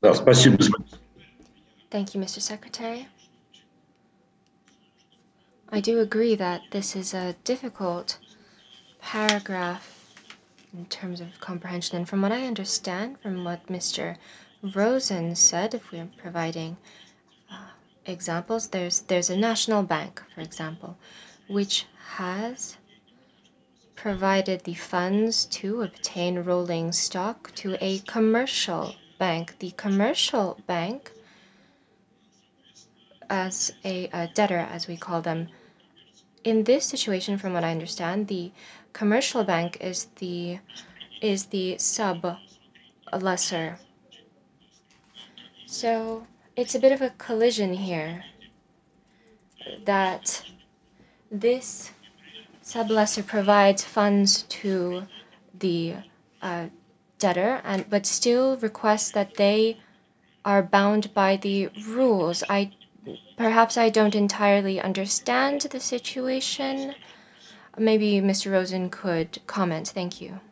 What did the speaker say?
Да, спасибо, господин. Thank you, Mr. Secretary. I do agree that this is a difficult paragraph in terms of comprehension. And from what I understand, from what Mr. Rosen said, if we're providing examples, there's a national bank, for example, which has provided the funds to obtain rolling stock to a commercial bank. The commercial bank, as a debtor, as we call them, in this situation, from what I understand, the commercial bank is the sub lessor. So it's a bit of a collision here that this sublessor provides funds to the uh, debtor, and but still requests that they are bound by the rules. Perhaps I don't entirely understand the situation. Maybe Mr. Rosen could comment. Thank you.